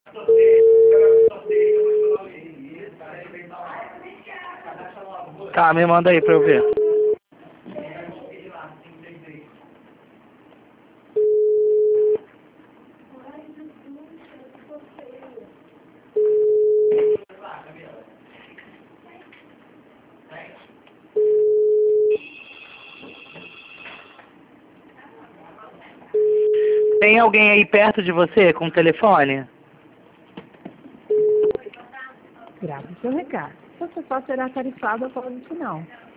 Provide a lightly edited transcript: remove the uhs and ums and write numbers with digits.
Tá, me manda aí pra eu ver. Tem alguém aí perto de você com o telefone? Grave seu recado. Você só será tarifado após o sinal.